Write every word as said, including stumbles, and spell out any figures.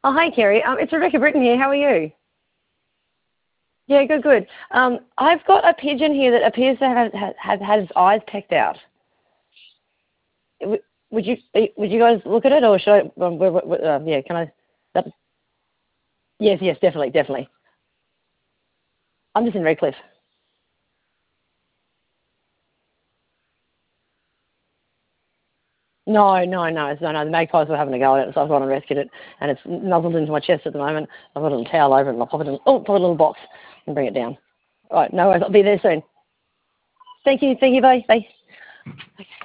Oh, hi, Kerry. Um, it's Rebecca Britton here. How are you? Yeah, good, good. Um, I've got a pigeon here that appears to have have, have had its eyes pecked out. W- Would you eh, would you guys look at it, or should I? Um, w- w- um, yeah, can I? That, yes, yes, definitely, definitely. I'm just in Redcliffe. No, no, no, no, no. The magpies were having a go at it, so I've gone and rescued it, and it's nuzzled into my chest at the moment. I've got a little towel over it, and I'll pop it in. Oh, pop it in a little box and bring it down. All right, no worries. I'll be there soon. Thank you, thank you. Bye, bye.